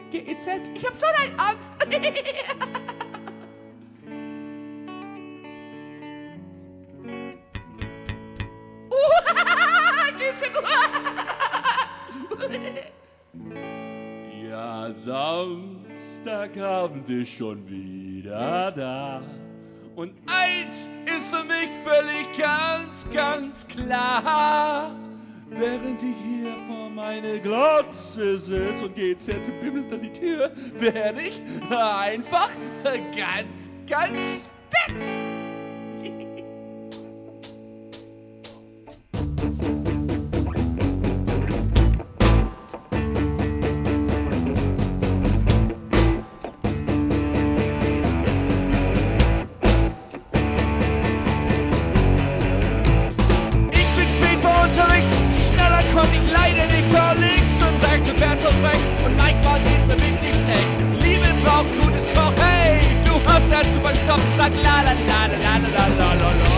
GEZ. Ich hab so eine Angst. Ja, Samstagabend ist schon wieder da. Und eins ist für mich völlig ganz klar. Während ich hier vor meine Glotze sitze und GZ bimmelt an die Tür, werde ich einfach ganz spitz. Konnte ich leider nicht vor links und rechts und Bertolt Brecht und manchmal geht's mir wirklich schlecht. Liebe braucht gutes Koch, hey, du hast dazu verstopft, sag la la la la la la la la la.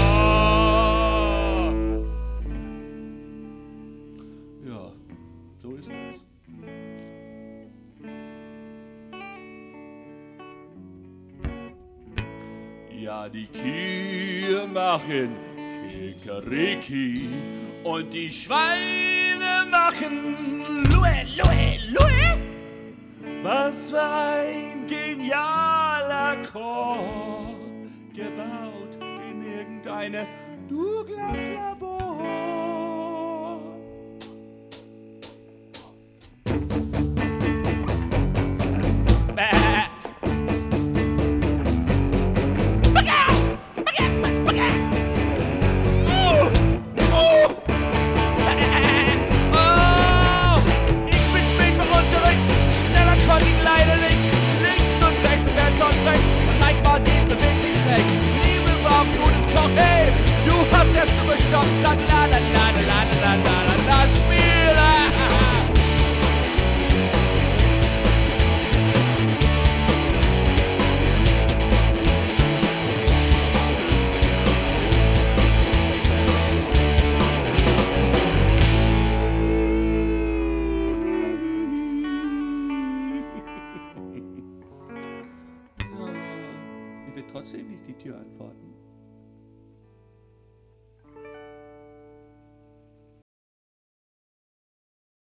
Ja, so ist das. Ja, die Kühe machen Kikeriki und die Schweine machen Lue, Lue, Lue. Was für ein genialer Chor, gebaut in irgendeine Douglas-Labor. Hey, du hast dazu bestoppt, sag la la la la la la la la la Spieler. Ich will trotzdem nicht die Tür antworten.